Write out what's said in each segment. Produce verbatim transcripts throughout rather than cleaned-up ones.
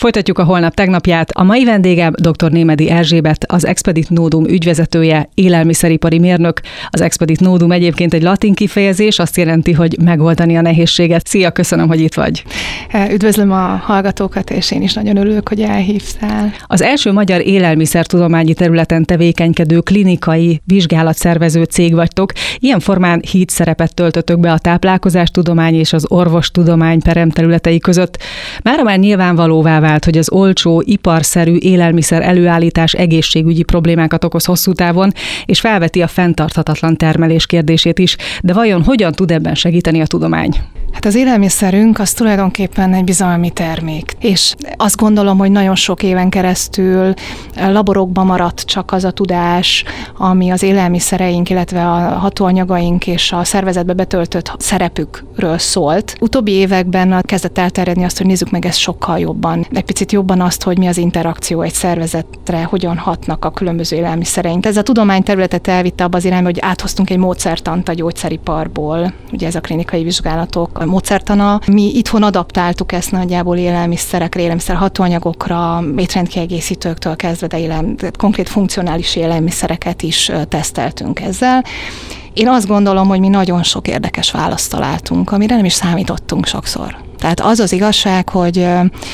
Folytatjuk a holnap tegnapját. A mai vendégem dr. Némedy Erzsébet, az Expedit Novum ügyvezetője, élelmiszeripari mérnök. Az Expedit Novum egyébként egy latin kifejezés, azt jelenti, hogy megoldani a nehézséget. Szia, köszönöm, hogy itt vagy. Üdvözlöm a hallgatókat, és én is nagyon örülök, hogy elhívtál. Az első magyar élelmiszertudományi területen tevékenykedő klinikai vizsgálatszervező cég vagytok. Ilyen formán híd szerepet töltöttök be a táplálkozástudomány és az orvostudomány peremterületei között. Mára már nyilvánvalóvá vált, hogy az olcsó, iparszerű élelmiszer előállítás egészségügyi problémákat okoz hosszú távon, és felveti a fenntarthatatlan termelés kérdését is. De vajon hogyan tud ebben segíteni a tudomány? Hát az élelmiszerünk az tulajdonképpen egy bizalmi termék, és azt gondolom, hogy nagyon sok éven keresztül laborokban maradt csak az a tudás, ami az élelmiszereink, illetve a hatóanyagaink és a szervezetbe betöltött szerepükről szólt. Utóbbi években kezdett elterjedni azt, hogy nézzük meg ezt sokkal jobban. Egy picit jobban azt, hogy mi az interakció egy szervezetre, hogyan hatnak a különböző élelmiszereink. Ez a tudományterületet elvitte abba az irányba, hogy áthoztunk egy módszertant a gyógyszeriparból, ugye ez a klinikai vizsgálatok módszertana. Mi itthon adaptáltuk ezt nagyjából élelmiszerekre, élelmiszer hatóanyagokra, étrendkiegészítőktől kezdve, de élelm, konkrét funkcionális élelmiszereket is teszteltünk ezzel. Én azt gondolom, hogy mi nagyon sok érdekes választ találtunk, amire nem is számítottunk sokszor. Tehát az az igazság, hogy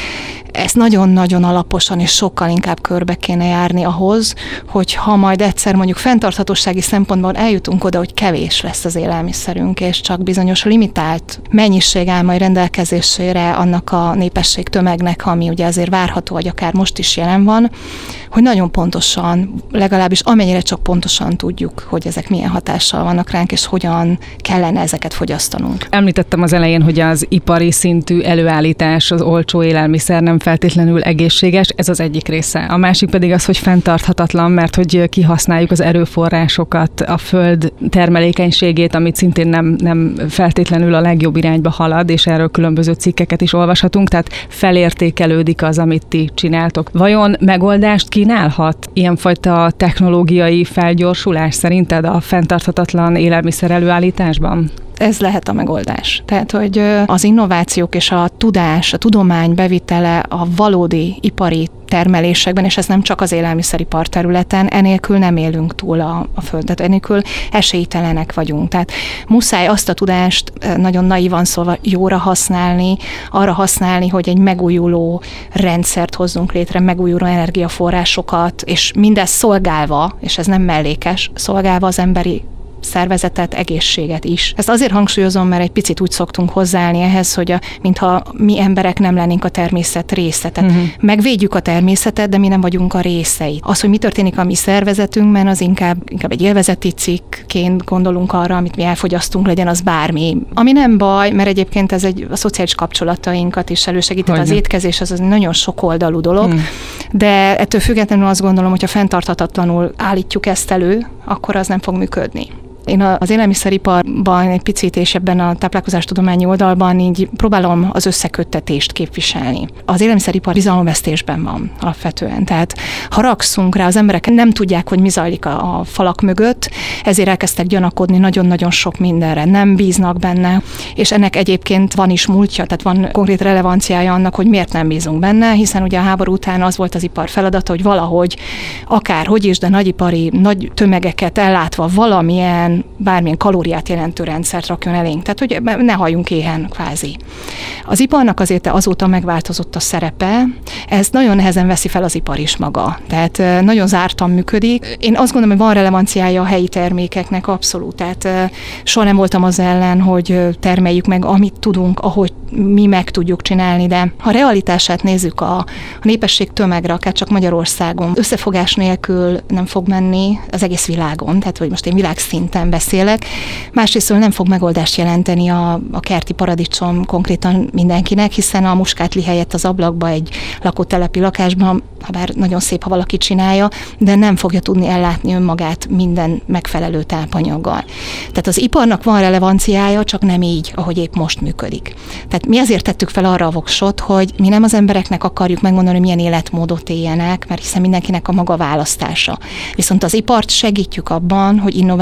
ezt nagyon-nagyon alaposan és sokkal inkább körbe kéne járni ahhoz, hogy ha majd egyszer mondjuk fenntarthatósági szempontból eljutunk oda, hogy kevés lesz az élelmiszerünk, és csak bizonyos limitált mennyiség áll majd rendelkezésére annak a népesség tömegnek, ami ugye azért várható, hogy akár most is jelen van, hogy nagyon pontosan, legalábbis amennyire csak pontosan tudjuk, hogy ezek milyen hatással vannak ránk, és hogyan kellene ezeket fogyasztanunk. Említettem az elején, hogy az ipari szintű előállítás, az olcsó élelmiszer nem feltétlenül egészséges, ez az egyik része. A másik pedig az, hogy fenntarthatatlan, mert hogy kihasználjuk az erőforrásokat, a föld termelékenységét, amit szintén nem, nem feltétlenül a legjobb irányba halad, és erről különböző cikkeket is olvashatunk, tehát felértékelődik az, amit ti csináltok. Vajon megoldást kínálhat ilyenfajta technológiai felgyorsulás szerinted a fenntarthatatlan élelmiszer előállításban? Ez lehet a megoldás. Tehát, hogy az innovációk és a tudás, a tudomány bevitele a valódi ipari termelésekben, és ez nem csak az élelmiszeripar területen, enélkül nem élünk túl a, a földet, enélkül esélytelenek vagyunk. Tehát muszáj azt a tudást nagyon naívan szóval jóra használni, arra használni, hogy egy megújuló rendszert hozzunk létre, megújuló energiaforrásokat, és mindezt szolgálva, és ez nem mellékes, szolgálva az emberi szervezetet, egészséget is. Ezt azért hangsúlyozom, mert egy picit úgy szoktunk hozzáállni ehhez, hogy a, mintha mi emberek nem lennénk a természet része. Tehát uh-huh. megvédjük a természetet, de mi nem vagyunk a részei. Az, hogy mi történik a mi szervezetünkben, az inkább, inkább egy élvezeti cikkként gondolunk arra, amit mi elfogyasztunk, legyen az bármi. Ami nem baj, mert egyébként ez egy a szociális kapcsolatainkat is elősegített. Az étkezés az, az nagyon sokoldalú dolog, uh-huh. de ettől függetlenül azt gondolom, hogy ha fenntarthatatlanul állítjuk ezt elő, akkor az nem fog működni. Én az élelmiszeriparban egy picit és ebben a táplálkozástudományi oldalban így próbálom az összeköttetést képviselni. Az élelmiszeripar bizalomvesztésben van alapvetően, tehát haragszunk rá, az emberek nem tudják, hogy mi zajlik a, a falak mögött, ezért elkezdtek gyanakodni nagyon-nagyon sok mindenre, nem bíznak benne, és ennek egyébként van is múltja, tehát van konkrét relevanciája annak, hogy miért nem bízunk benne, hiszen ugye a háború után az volt az ipar feladata, hogy valahogy akárhogy is, de nagyipari, nagy tömegeket ellátva valamilyen bármilyen kalóriát jelentő rendszert rakjon elénk. Tehát, hogy ne halljunk éhen kvázi. Az iparnak azért azóta megváltozott a szerepe, ez nagyon nehezen veszi fel az ipar is maga. Tehát nagyon zártan működik. Én azt gondolom, hogy van relevanciája a helyi termékeknek abszolút. Tehát soha nem voltam az ellen, hogy termeljük meg, amit tudunk, ahogy mi meg tudjuk csinálni, de ha a realitását nézzük a, a népesség tömegre, akár csak Magyarországon, összefogás nélkül nem fog menni az egész világon, tehát hogy most én világszinten beszélek. Másrészt nem fog megoldást jelenteni a, a kerti paradicsom konkrétan mindenkinek, hiszen a muskátli helyett az ablakba egy lakótelepi lakásban, ha bár nagyon szép, ha valaki csinálja, de nem fogja tudni ellátni önmagát minden megfelelő tápanyaggal. Tehát az iparnak van relevanciája, csak nem így, ahogy épp most működik. Tehát mi azért tettük fel arra a voksot, hogy mi nem az embereknek akarjuk megmondani, hogy milyen életmódot éljenek, mert hiszen mindenkinek a maga választása. Viszont az ipart segítjük abban, hogy innovációk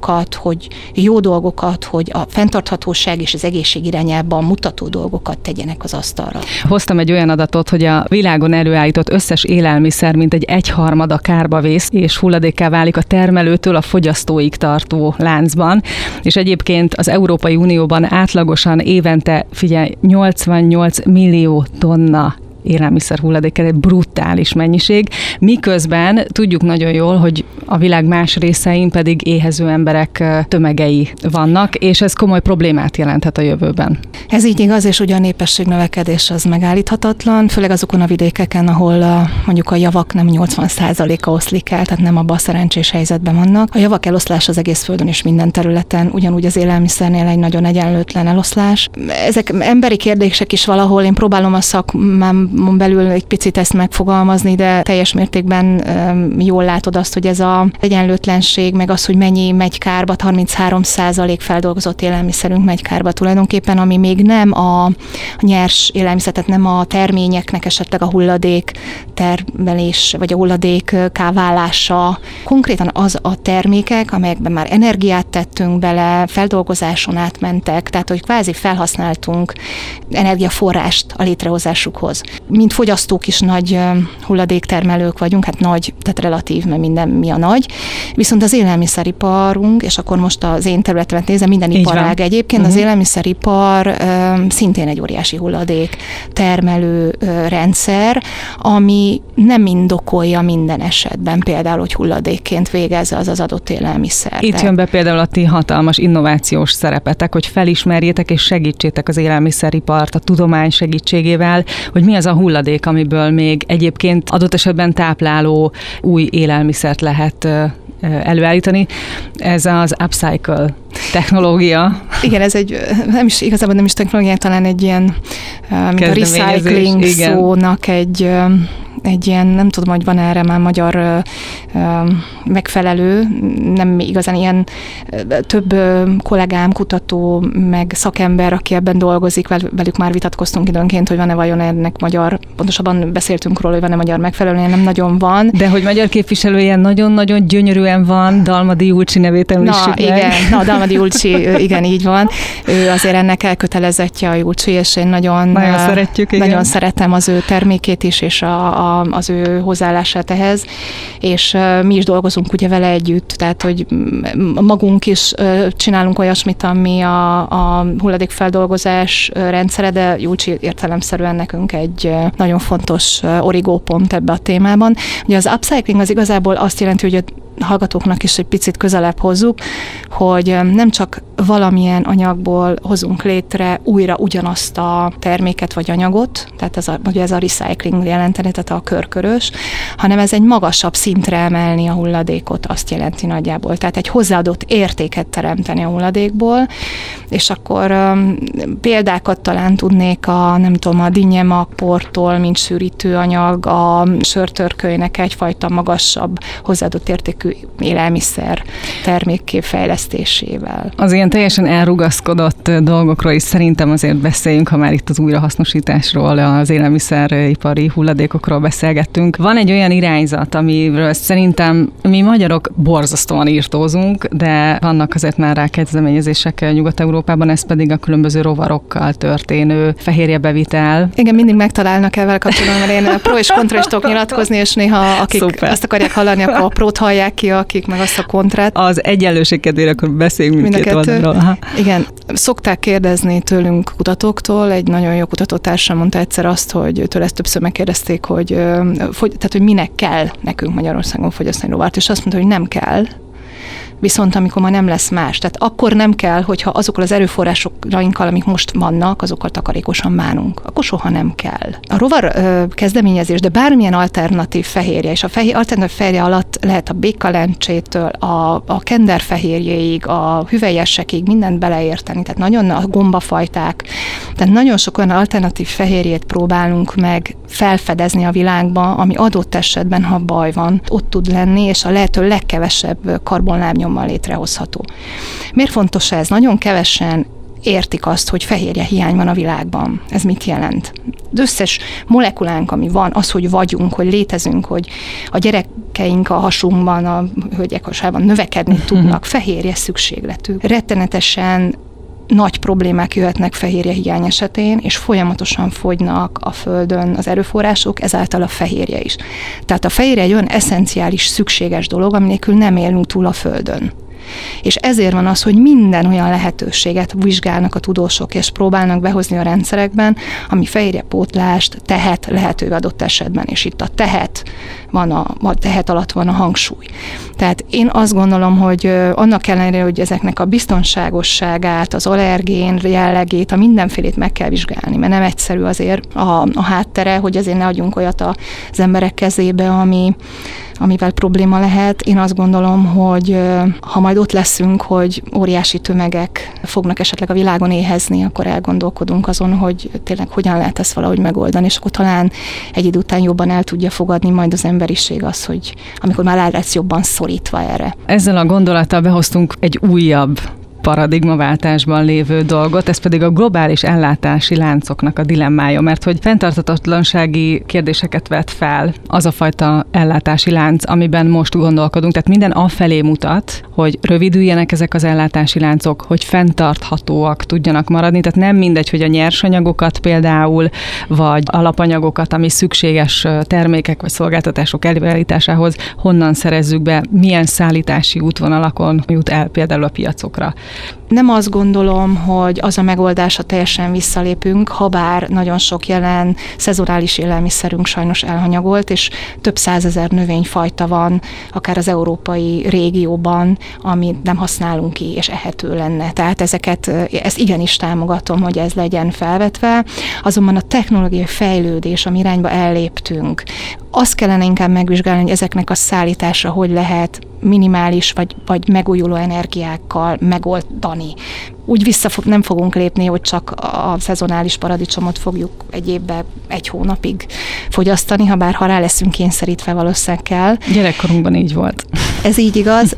dolgokat, hogy jó dolgokat, hogy a fenntarthatóság és az egészség irányában mutató dolgokat tegyenek az asztalra. Hoztam egy olyan adatot, hogy a világon előállított összes élelmiszer mint egy egyharmada kárba vész, és hulladékká válik a termelőtől a fogyasztóig tartó láncban. És egyébként az Európai Unióban átlagosan évente, figyelj, nyolcvannyolc millió tonna élelmiszer hulladék, egy brutális mennyiség, miközben tudjuk nagyon jól, hogy a világ más részein pedig éhező emberek tömegei vannak, és ez komoly problémát jelenthet a jövőben. Ez így igaz, és ugye a népességnövekedés az megállíthatatlan, főleg azokon a vidékeken, ahol a, mondjuk a javak nem nyolcvan százaléka oszlik el, tehát nem abban a szerencsés helyzetben vannak. A javak eloszlás az egész földön és minden területen, ugyanúgy az élelmiszernél egy nagyon egyenlőtlen eloszlás. Ezek emberi kérdések is valahol, én próbálom a szakmám belül egy picit ezt megfogalmazni, de teljes mértékben jól látod azt, hogy ez az egyenlőtlenség, meg az, hogy mennyi megy kárba, harminchárom százalék feldolgozott élelmiszerünk megy kárba tulajdonképpen, ami még nem a nyers élelmiszer, tehát nem a terményeknek esetleg a hulladék termelés, vagy a hulladék káválása. Konkrétan az a termékek, amelyekben már energiát tettünk bele, feldolgozáson átmentek, tehát hogy kvázi felhasználtunk energiaforrást a létrehozásukhoz. Mint fogyasztók is nagy hulladéktermelők vagyunk, hát nagy, tehát relatív, mert minden mi a nagy. Viszont az élelmiszeriparunk, és akkor most az én területemet nézem, minden iparág egyébként, uh-huh. Az élelmiszeripar uh, szintén egy óriási hulladék termelő uh, rendszer, ami nem indokolja minden esetben például, hogy hulladékként végezze az az adott élelmiszer. Itt jön be például a ti hatalmas innovációs szerepetek, hogy felismerjétek és segítsétek az élelmiszeripart a tudomány segítségével, hogy mi az a hulladék, amiből még egyébként adott esetben tápláló új élelmiszert lehet előállítani. Ez az upcycle technológia. Igen, ez egy, nem is, igazából nem is technológia, talán egy ilyen mint a recycling igen. szónak egy egy ilyen, nem tudom, hogy van erre már magyar ö, ö, megfelelő, nem igazán ilyen ö, több ö, kollégám, kutató, meg szakember, aki ebben dolgozik, vel, velük már vitatkoztunk időnként, hogy van-e vajon ennek magyar, pontosabban beszéltünk róla, hogy van-e magyar megfelelő, nem nagyon van. De hogy magyar képviselője nagyon-nagyon gyönyörűen van, Dalmadi Julcsi nevét említsük meg. Igen, na, Dalmadi Julcsi, igen, így van. Ő azért ennek elkötelezettje a Julcsi, és én nagyon, nagyon szeretjük, igen. Nagyon szeretem az ő termékét is, és a, a az ő hozzáállását ehhez, és uh, mi is dolgozunk ugye vele együtt, tehát hogy magunk is uh, csinálunk olyasmit, ami a, a hulladékfeldolgozás uh, rendszere, de Julcsi értelemszerűen nekünk egy uh, nagyon fontos uh, origópont ebbe a témában. Ugye az upcycling az igazából azt jelenti, hogy a hallgatóknak is egy picit közelebb hozzuk, hogy nem csak valamilyen anyagból hozunk létre újra ugyanazt a terméket vagy anyagot, tehát ez a, ugye ez a recycling jelenteni, tehát a körkörös, hanem ez egy magasabb szintre emelni a hulladékot, azt jelenti nagyjából. Tehát egy hozzáadott értéket teremteni a hulladékból, és akkor um, példákat talán tudnék a, nem tudom, a dinnyemak portól, mint sűrítőanyag, a sörtörkölynek egyfajta magasabb hozzáadott értékű élelmiszer termékké fejlesztésével. Az ilyen teljesen elrugaszkodott dolgokról is szerintem azért beszéljünk, ha már itt az újrahasznosításról, az élelmiszeripari hulladékokról beszélgettünk. Van egy olyan irányzat, amiről szerintem mi magyarok borzasztóan írtózunk, de vannak azért már rá kezdeményezések Nyugat-Európában, ez pedig a különböző rovarokkal történő fehérjebevitel. Igen, mindig megtalálnak ezzel kapcsolatban, mert én pro és kontra is tudok nyilatkozni, és néha akik Szuper. Azt akarják hallani, akkor a prót hallják ki, akik meg azt a kontrát. Az egyenlőség kedvére akkor beszéljünk mindkét oldalról. Igen, szokták kérdezni tőlünk kutatóktól, egy nagyon jó kutatótársam mondta egyszer azt, hogy tőle ezt többször megkérdezték, hogy, tehát, hogy minek kell nekünk Magyarországon fogyasztani rovart, és azt mondta, hogy nem kell. Viszont amikor már nem lesz más. Tehát akkor nem kell, hogyha azokkal az erőforrásokkal, amik most vannak, azokkal takarékosan bánunk. Akkor soha nem kell. A rovar ö, kezdeményezés, de bármilyen alternatív fehérje, és a fehér, alternatív fehérje alatt lehet a békalencsétől, a, a kenderfehérjéig, a hüvelyesekig mindent beleérteni. Tehát nagyon a gombafajták, tehát nagyon sok olyan alternatív fehérjét próbálunk meg felfedezni a világba, ami adott esetben, ha baj van, ott tud lenni, és a lehető legkevesebb karbonlábnyommal létrehozható. Miért fontos ez? Nagyon kevesen értik azt, hogy fehérje hiány van a világban. Ez mit jelent? Az összes molekulánk, ami van, az, hogy vagyunk, hogy létezünk, hogy a gyerek emlékeink a hasunkban, a hölgyek hasában növekedni tudnak, fehérje szükségletük. Rettenetesen nagy problémák jöhetnek fehérje hiány esetén, és folyamatosan fogynak a Földön az erőforrások, ezáltal a fehérje is. Tehát a fehérje egy olyan eszenciális, szükséges dolog, ami nélkül nem élünk túl a Földön. És ezért van az, hogy minden olyan lehetőséget vizsgálnak a tudósok, és próbálnak behozni a rendszerekben, ami fehérjepótlást tehet lehetővé adott esetben, és itt a tehet van a, a tehet alatt van a hangsúly. Tehát én azt gondolom, hogy annak ellenére, hogy ezeknek a biztonságosságát, az allergén jellegét, a mindenfélét meg kell vizsgálni, mert nem egyszerű azért a, a háttere, hogy azért ne adjunk olyat az emberek kezébe, ami amivel probléma lehet. Én azt gondolom, hogy ha majd ott leszünk, hogy óriási tömegek fognak esetleg a világon éhezni, akkor elgondolkodunk azon, hogy tényleg hogyan lehet ezt valahogy megoldani, és akkor talán egy idő után jobban el tudja fogadni majd az emberiség az, hogy amikor már rá lesz jobban szorítva erre. Ezzel a gondolattal behoztunk egy újabb paradigmaváltásban lévő dolgot, ez pedig a globális ellátási láncoknak a dilemmája, mert hogy fenntarthatatlansági kérdéseket vet fel az a fajta ellátási lánc, amiben most gondolkodunk, tehát minden afelé mutat, hogy rövidüljenek ezek az ellátási láncok, hogy fenntarthatóak tudjanak maradni, tehát nem mindegy, hogy a nyersanyagokat például, vagy alapanyagokat, ami szükséges termékek vagy szolgáltatások előállításához, honnan szerezzük be, milyen szállítási útvonalakon jut el például a piacokra. Nem azt gondolom, hogy az a megoldás, ha teljesen visszalépünk, ha bár nagyon sok jelen szezonális élelmiszerünk sajnos elhanyagolt, és több százezer növényfajta van, akár az európai régióban, amit nem használunk ki, és ehető lenne. Tehát ezeket, ezt igenis támogatom, hogy ez legyen felvetve. Azonban a technológiai fejlődés, ami irányba elléptünk, azt kellene inkább megvizsgálni, hogy ezeknek a szállítása hogy lehet minimális vagy, vagy megújuló energiákkal megoldani. Úgy vissza nem fogunk lépni, hogy csak a szezonális paradicsomot fogjuk egy évben egy hónapig fogyasztani, ha bár ha rá leszünk kényszerítve, valószínűleg kell. Gyerekkorunkban így volt. Ez így igaz.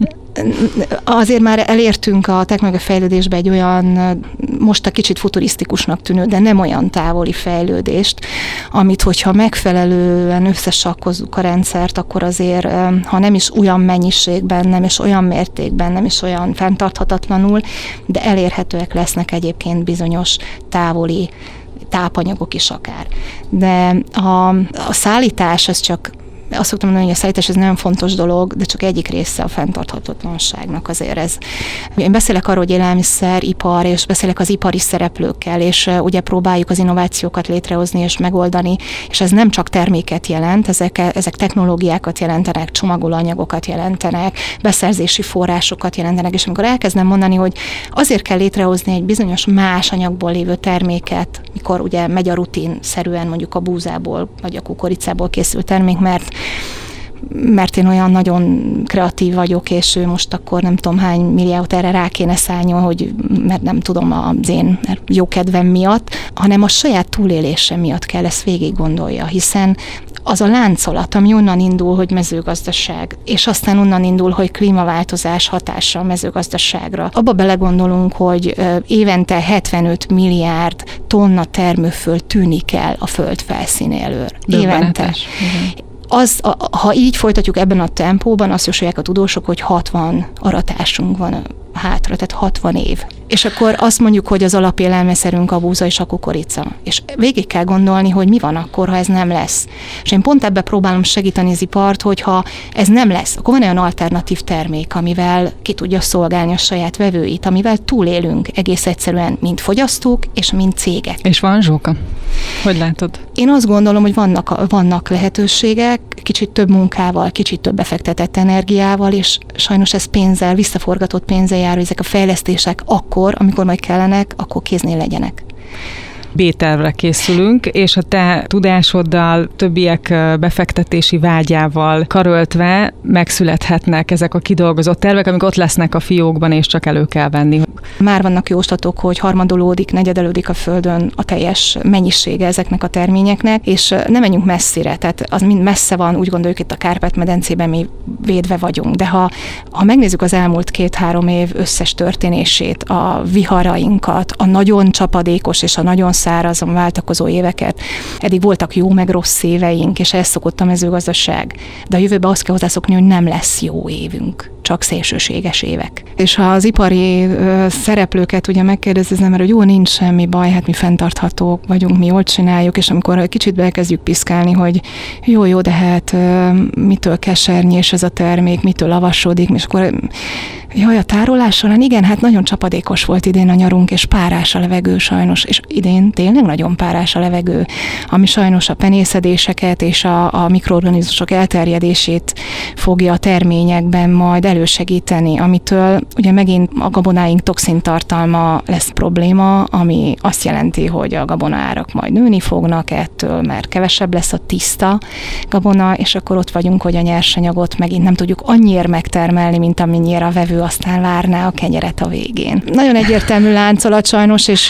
Azért már elértünk a technológiai fejlődésbe egy olyan, most a kicsit futurisztikusnak tűnő, de nem olyan távoli fejlődést, amit hogyha megfelelően összesakkozzuk a rendszert, akkor azért, ha nem is olyan mennyiségben, nem is olyan mértékben, nem is olyan fenntarthatatlanul, de elérhetőek lesznek egyébként bizonyos távoli tápanyagok is akár. De a, a szállítás, ez csak azt szoktam mondani, hogy a szállítás ez nagyon fontos dolog, de csak egyik része a fenntarthatatlanságnak azért ez. Én beszélek arról, hogy élelmiszeripar, és beszélek az ipari szereplőkkel, és ugye próbáljuk az innovációkat létrehozni és megoldani, és ez nem csak terméket jelent, ezek, ezek technológiákat jelentenek, csomagolóanyagokat jelentenek, beszerzési forrásokat jelentenek, és amikor elkezdem mondani, hogy azért kell létrehozni egy bizonyos más anyagból lévő terméket, mikor ugye megy a rutinszerűen mondjuk a búzából, vagy a kukoricából készült termék, mert mert én olyan nagyon kreatív vagyok, és ő most akkor nem tudom hány milliót erre rá kéne szálljon, hogy mert nem tudom az én jó kedvem miatt, hanem a saját túlélése miatt kell ezt végig gondolja, hiszen az a láncolat, ami onnan indul, hogy mezőgazdaság, és aztán onnan indul, hogy klímaváltozás hatása a mezőgazdaságra. Abba belegondolunk, hogy évente hetvenöt milliárd tonna termőföld tűnik el a föld felszínéről. Évente. Az, ha így folytatjuk ebben a tempóban, azt jósolják a tudósok, hogy hatvan aratásunk van hátra, tehát hatvan év. És akkor azt mondjuk, hogy az alapélelmiszerünk a búza és a kukorica. És végig kell gondolni, hogy mi van akkor, ha ez nem lesz. És én pont ebbe próbálom segíteni az ipart, hogyha ez nem lesz, akkor van olyan alternatív termék, amivel ki tudja szolgálni a saját vevőit, amivel túlélünk egész egyszerűen, mint fogyasztók és mint cégek. És van Zsóka? Hogy látod? Én azt gondolom, hogy vannak, vannak lehetőségek, kicsit több munkával, kicsit több befektetett energiával, és sajnos ez pénzzel, visszaforgatott pénzzel jár, hogy ezek a fejlesztések akkor, amikor majd kellenek, akkor kéznél legyenek. B-tervre készülünk, és a te tudásoddal, többiek befektetési vágyával karöltve megszülethetnek ezek a kidolgozott tervek, amik ott lesznek a fiókban, és csak elő kell venni. Már vannak jóslatok, hogy harmadolódik, negyedelődik a földön a teljes mennyisége ezeknek a terményeknek, és nem menjünk messzire, tehát az mind messze van, úgy gondoljuk itt a Kárpát-medencében mi védve vagyunk, de ha, ha megnézzük az elmúlt két-három év összes történését, a viharainkat, a nagyon csapadékos és a nagyon szárazon váltakozó éveket. Eddig voltak jó meg rossz éveink, és ez szokott a mezőgazdaság. De a jövőben azt kell hozzászokni, hogy nem lesz jó évünk, csak szélsőséges évek. És ha az ipari ö, szereplőket ugye megkérdezem, mert hogy jó, nincs semmi baj, hát mi fenntarthatók vagyunk, mi jól csináljuk, és amikor kicsit elkezdjük piszkálni, hogy jó, jó, de hát ö, mitől kesernyés ez a termék, mitől lavasodik, és akkor jaj, a tárolás során, igen, hát nagyon csapadékos volt idén a nyarunk, és párás a levegő sajnos, és idén tényleg nagyon párás a levegő, ami sajnos a penészedéseket és a, a mikroorganizmusok elterjedését fogja a terményekben majd elősegíteni, amitől ugye megint a gabonáink toxintartalma lesz probléma, ami azt jelenti, hogy a gabonaárak majd nőni fognak ettől, mert kevesebb lesz a tiszta gabona, és akkor ott vagyunk, hogy a nyersanyagot megint nem tudjuk annyiért megtermelni, mint amennyire a vevő aztán várná a kenyeret a végén. Nagyon egyértelmű láncolat sajnos, és,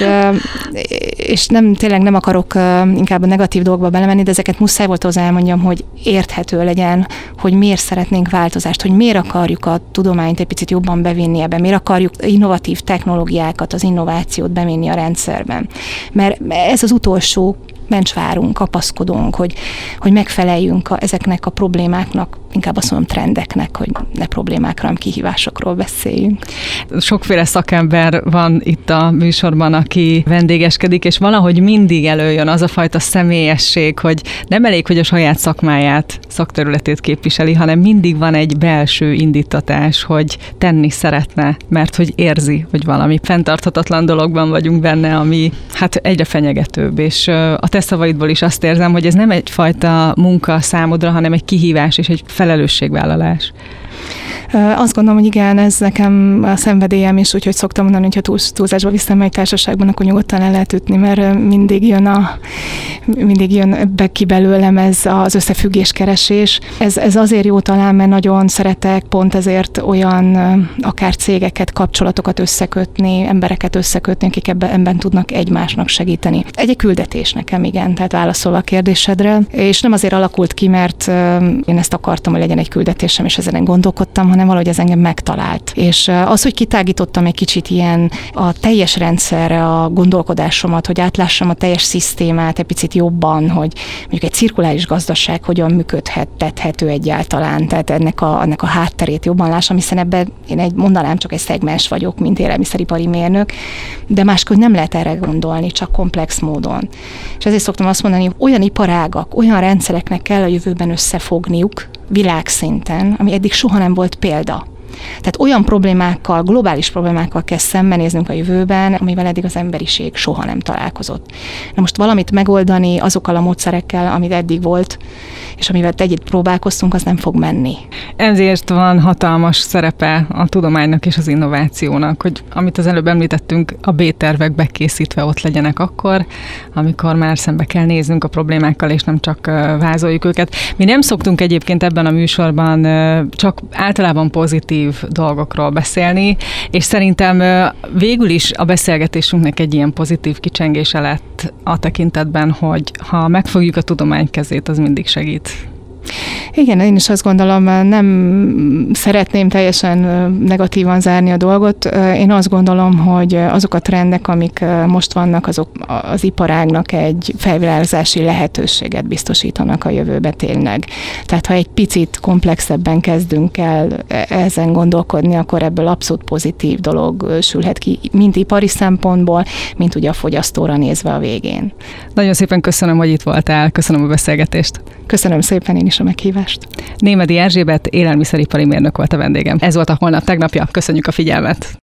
és nem, tényleg nem akarok inkább a negatív dolgokba belemenni, de ezeket muszáj volt hozzá elmondjam, hogy érthető legyen, hogy miért szeretnénk változást, hogy miért akarjuk a tudományt egy picit jobban bevinni ebbe, miért akarjuk innovatív technológiákat, az innovációt bevinni a rendszerben. Mert ez az utolsó mencsvárunk, kapaszkodunk, hogy, hogy megfeleljünk a, ezeknek a problémáknak, inkább azt mondom trendeknek, hogy ne problémákra, hanem kihívásokról beszéljünk. Sokféle szakember van itt a műsorban, aki vendégeskedik, és valahogy mindig előjön az a fajta személyesség, hogy nem elég, hogy a saját szakmáját, szakterületét képviseli, hanem mindig van egy belső indítatás, hogy tenni szeretne, mert hogy érzi, hogy valami fenntarthatatlan dologban vagyunk benne, ami hát egyre fenyegetőbb, és a te szavaidból is azt érzem, hogy ez nem egyfajta munka számodra, hanem egy kihívás és egy felelősségvállalás. Azt gondolom, hogy igen, ez nekem a szenvedélyem is, úgyhogy szoktam mondani, hogy ha túl, túlzásba viszem egy társaságban, akkor nyugodtan el lehet ütni, mert mindig jön, a, mindig jön be ki belőlem ez az összefüggéskeresés. Ez, ez azért jó talán, mert nagyon szeretek pont ezért olyan akár cégeket, kapcsolatokat összekötni, embereket összekötni, akik ebben, ebben tudnak egymásnak segíteni. Egy küldetés nekem, igen, tehát válaszolva a kérdésedre, és nem azért alakult ki, mert én ezt akartam, hogy legyen egy küldetésem, és ezen gondolkodtam, hanem valahogy ez engem megtalált. És az, hogy kitágítottam egy kicsit ilyen a teljes rendszerre a gondolkodásomat, hogy átlássam a teljes szisztémát egy picit jobban, hogy mondjuk egy cirkuláris gazdaság hogyan működhethető egyáltalán, tehát ennek a, ennek a hátterét jobban lássam, hiszen ebben én egy, mondanám, csak egy szegmens vagyok, mint élelmiszeripari mérnök, de másképp nem lehet erre gondolni, csak komplex módon. És ezért szoktam azt mondani, hogy olyan iparágak, olyan rendszereknek kell a jövőben összefogniuk, világszinten, ami eddig soha nem volt példa. Tehát olyan problémákkal, globális problémákkal kell szembenéznünk a jövőben, amivel eddig az emberiség soha nem találkozott. Na most valamit megoldani azokkal a módszerekkel, amit eddig volt, és amivel együtt próbálkoztunk, az nem fog menni. Ezért van hatalmas szerepe a tudománynak és az innovációnak, hogy amit az előbb említettünk, a B-tervek bekészítve ott legyenek akkor, amikor már szembe kell néznünk a problémákkal, és nem csak vázoljuk őket. Mi nem szoktunk egyébként ebben a műsorban csak általában pozitív dolgokról beszélni, és szerintem végül is a beszélgetésünknek egy ilyen pozitív kicsengése lett a tekintetben, hogy ha megfogjuk a tudomány kezét, az mindig segít. Igen, én is azt gondolom, nem szeretném teljesen negatívan zárni a dolgot. Én azt gondolom, hogy azok a trendek, amik most vannak, azok az iparágnak egy felvilágozási lehetőséget biztosítanak a jövőbe tényleg. Tehát ha egy picit komplexebben kezdünk el ezen gondolkodni, akkor ebből abszolút pozitív dolog sülhet ki, mind ipari szempontból, mint ugye a fogyasztóra nézve a végén. Nagyon szépen köszönöm, hogy itt voltál, köszönöm a beszélgetést. Köszönöm szépen én is a meghívást. Némedy Erzsébet élelmiszeripari mérnök volt a vendégem. Ez volt a Holnap tegnapja, köszönjük a figyelmet!